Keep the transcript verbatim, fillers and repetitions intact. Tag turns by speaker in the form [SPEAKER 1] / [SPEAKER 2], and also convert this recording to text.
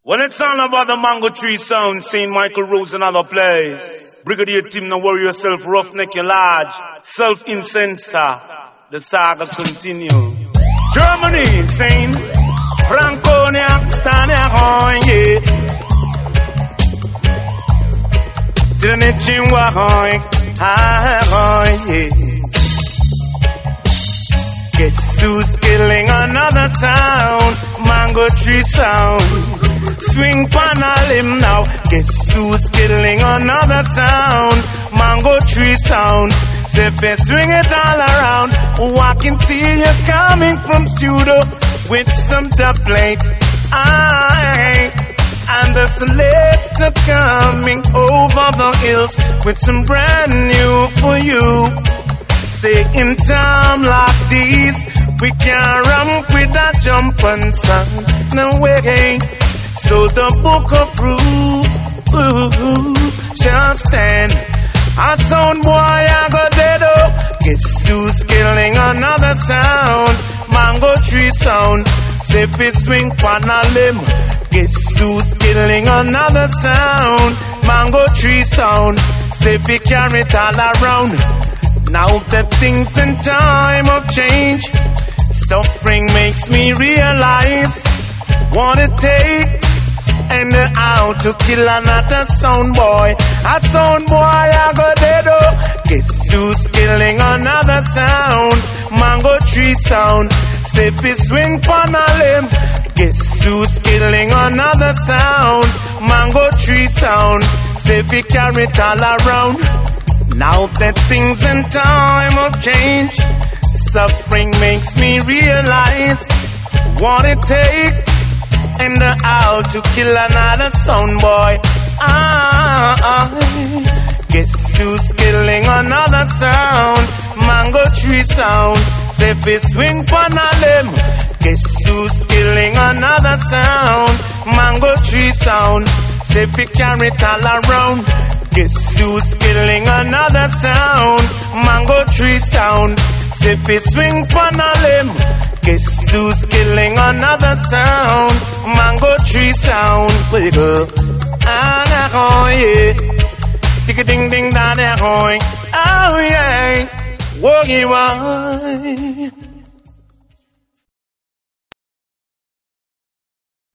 [SPEAKER 1] When it's all about the Mango Tree sound, Saint Michael Rose another place. Brigadier Tim, no worry yourself, roughneck you large. Self-incenser, the saga continue. Germany, Saint Franconia, Stania, yeah. Tinechin Wahoy, yeah. Guess who's killing another sound? Mango Tree sound. Swing pan a limb now. Guess who's killing another sound? Mango Tree sound. Say if swing it all around. Oh, I can see you coming from studio with some dub plate. Aye. And the selector coming over the hills with some brand new for you. Say in time like these, we can't ramp with that jump and sound. No way. So the book of rules shall stand. A sound boy I got dead up. Guess who's killing another sound? Mango Tree sound. Say if it swing pan a limb. Guess who's killing another sound? Mango Tree sound. Say if it carry it all around. Now that things in time of change, suffering makes me realize what it takes and how to kill another sound boy. A sound boy I got dead up. Guess who's killing another sound? Mango Tree sound. Say if it swing pan a limb. Guess who's killing another sound? Mango Tree sound. Say if it carry it all around. Now that things in time of change, suffering makes me realize what it takes and how to kill another sound boy. Ah, ah. Guess who's killing another sound? Mango Tree sound. Say if it swing pan a limb. Guess who's killing another sound? Mango Tree sound. Say if it carry it all around. Guess who's killing another sound? Mango Tree sound. Say if it swing pan a limb. Guess who's killing another sound? Mango Tree sound. Where you go? Ah, oh yeah. Tick a ding ding da da. Oh yeah. Woogie why?